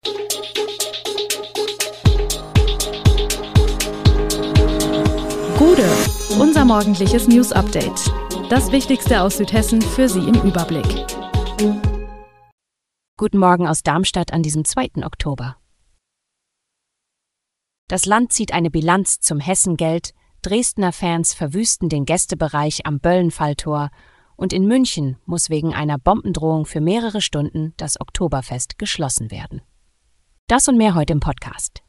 Gude, unser morgendliches News-Update. Das Wichtigste aus Südhessen für Sie im Überblick. Guten Morgen aus Darmstadt an diesem 2. Oktober. Das Land zieht eine Bilanz zum Hessengeld, Dresdner Fans verwüsten den Gästebereich am Böllenfalltor und in München muss wegen einer Bombendrohung für mehrere Stunden das Oktoberfest geschlossen werden. Das und mehr heute im Podcast.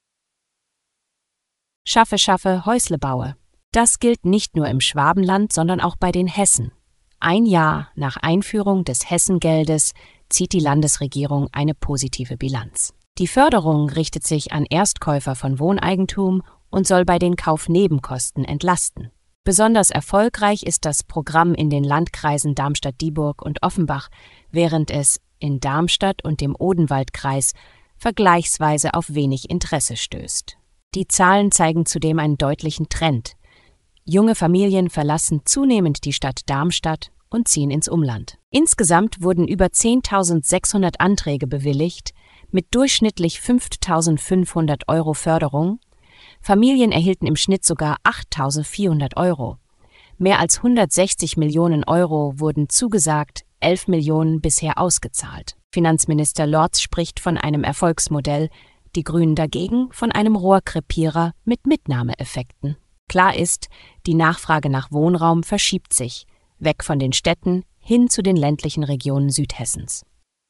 Schaffe, Häusle baue. Das gilt nicht nur im Schwabenland, sondern auch bei den Hessen. Ein Jahr nach Einführung des Hessengeldes zieht die Landesregierung eine positive Bilanz. Die Förderung richtet sich an Erstkäufer von Wohneigentum und soll bei den Kaufnebenkosten entlasten. Besonders erfolgreich ist das Programm in den Landkreisen Darmstadt-Dieburg und Offenbach, während es in Darmstadt und dem Odenwaldkreis vergleichsweise auf wenig Interesse stößt. Die Zahlen zeigen zudem einen deutlichen Trend. Junge Familien verlassen zunehmend die Stadt Darmstadt und ziehen ins Umland. Insgesamt wurden über 10.600 Anträge bewilligt, mit durchschnittlich 5.500 € Förderung. Familien erhielten im Schnitt sogar 8.400 €. Mehr als 160 Millionen € wurden zugesagt, 11 Millionen bisher ausgezahlt. Finanzminister Lorz spricht von einem Erfolgsmodell, die Grünen dagegen von einem Rohrkrepierer mit Mitnahmeeffekten. Klar ist, die Nachfrage nach Wohnraum verschiebt sich, weg von den Städten hin zu den ländlichen Regionen Südhessens.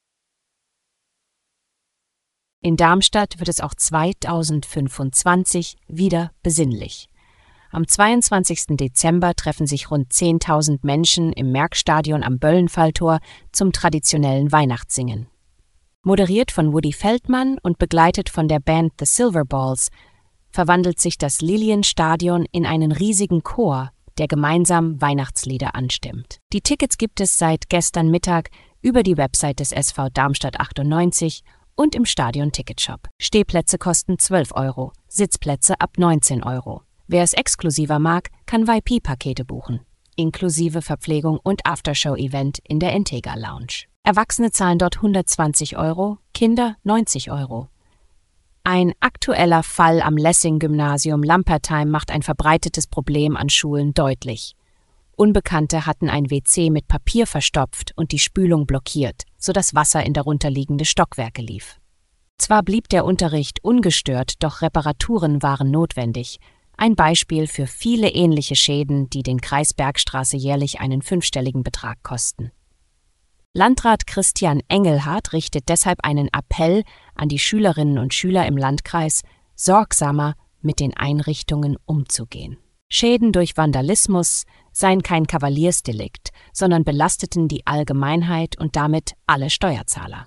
In Darmstadt wird es auch 2025 wieder besinnlich. Am 22. Dezember treffen sich rund 10.000 Menschen im Merckstadion am Böllenfalltor zum traditionellen Weihnachtssingen. Moderiert von Woody Feldmann und begleitet von der Band The Silverballs verwandelt sich das Lilienstadion in einen riesigen Chor, der gemeinsam Weihnachtslieder anstimmt. Die Tickets gibt es seit gestern Mittag über die Website des SV Darmstadt 98 und im Stadion-Ticketshop. Stehplätze kosten 12 €, Sitzplätze ab 19 €. Wer es exklusiver mag, kann VIP-Pakete buchen, inklusive Verpflegung und Aftershow-Event in der Integra Lounge. Erwachsene zahlen dort 120 €, Kinder 90 €. Ein aktueller Fall am Lessing-Gymnasium Lampertheim macht ein verbreitetes Problem an Schulen deutlich. Unbekannte hatten ein WC mit Papier verstopft und die Spülung blockiert, sodass Wasser in darunterliegende Stockwerke lief. Zwar blieb der Unterricht ungestört, doch Reparaturen waren notwendig. Ein Beispiel für viele ähnliche Schäden, die den Kreis Bergstraße jährlich einen 5-stelligen Betrag kosten. Landrat Christian Engelhardt richtet deshalb einen Appell an die Schülerinnen und Schüler im Landkreis, sorgsamer mit den Einrichtungen umzugehen. Schäden durch Vandalismus seien kein Kavaliersdelikt, sondern belasteten die Allgemeinheit und damit alle Steuerzahler.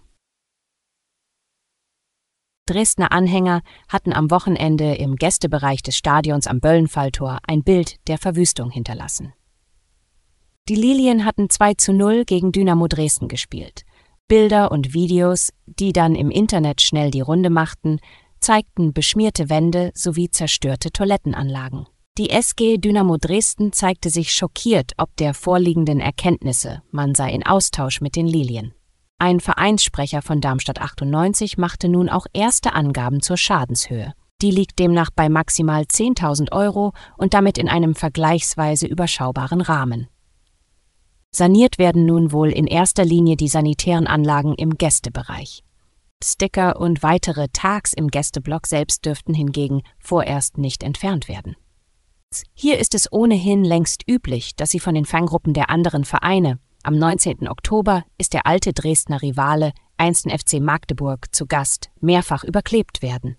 Dresdner Anhänger hatten am Wochenende im Gästebereich des Stadions am Böllenfalltor ein Bild der Verwüstung hinterlassen. Die Lilien hatten 2:0 gegen Dynamo Dresden gespielt. Bilder und Videos, die dann im Internet schnell die Runde machten, zeigten beschmierte Wände sowie zerstörte Toilettenanlagen. Die SG Dynamo Dresden zeigte sich schockiert ob der vorliegenden Erkenntnisse, man sei in Austausch mit den Lilien. Ein Vereinssprecher von Darmstadt 98 machte nun auch erste Angaben zur Schadenshöhe. Die liegt demnach bei maximal 10.000 € und damit in einem vergleichsweise überschaubaren Rahmen. Saniert werden nun wohl in erster Linie die sanitären Anlagen im Gästebereich. Sticker und weitere Tags im Gästeblock selbst dürften hingegen vorerst nicht entfernt werden. Hier ist es ohnehin längst üblich, dass sie von den Fangruppen der anderen Vereine. Am 19. Oktober ist der alte Dresdner Rivale 1. FC Magdeburg zu Gast mehrfach überklebt werden.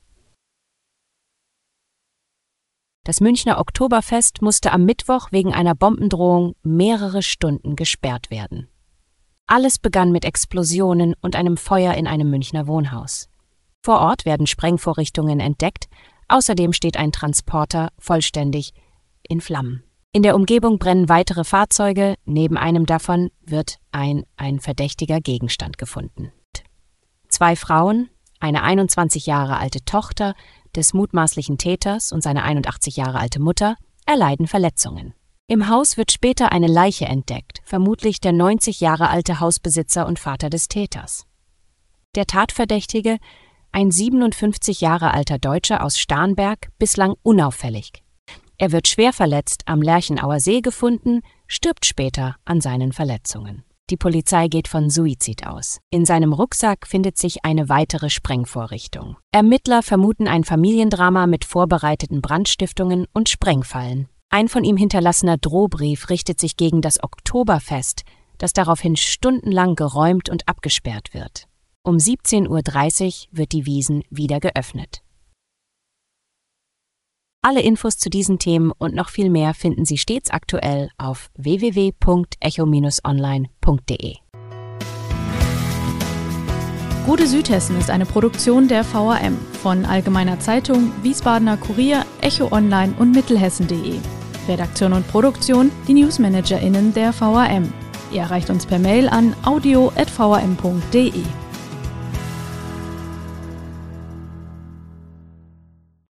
Das Münchner Oktoberfest musste am Mittwoch wegen einer Bombendrohung mehrere Stunden gesperrt werden. Alles begann mit Explosionen und einem Feuer in einem Münchner Wohnhaus. Vor Ort werden Sprengvorrichtungen entdeckt, außerdem steht ein Transporter vollständig in Flammen. In der Umgebung brennen weitere Fahrzeuge, neben einem davon wird ein verdächtiger Gegenstand gefunden. 2 Frauen, eine 21 Jahre alte Tochter des mutmaßlichen Täters und seine 81 Jahre alte Mutter, erleiden Verletzungen. Im Haus wird später eine Leiche entdeckt, vermutlich der 90 Jahre alte Hausbesitzer und Vater des Täters. Der Tatverdächtige, ein 57 Jahre alter Deutscher aus Starnberg, bislang unauffällig. Er wird schwer verletzt am Lerchenauer See gefunden, stirbt später an seinen Verletzungen. Die Polizei geht von Suizid aus. In seinem Rucksack findet sich eine weitere Sprengvorrichtung. Ermittler vermuten ein Familiendrama mit vorbereiteten Brandstiftungen und Sprengfallen. Ein von ihm hinterlassener Drohbrief richtet sich gegen das Oktoberfest, das daraufhin stundenlang geräumt und abgesperrt wird. Um 17:30 Uhr wird die Wiesn wieder geöffnet. Alle Infos zu diesen Themen und noch viel mehr finden Sie stets aktuell auf www.echo-online.de. Gute Südhessen ist eine Produktion der VRM von Allgemeiner Zeitung, Wiesbadener Kurier, Echo Online und Mittelhessen.de. Redaktion und Produktion, die NewsmanagerInnen der VRM. Ihr erreicht uns per Mail an audio@vrm.de.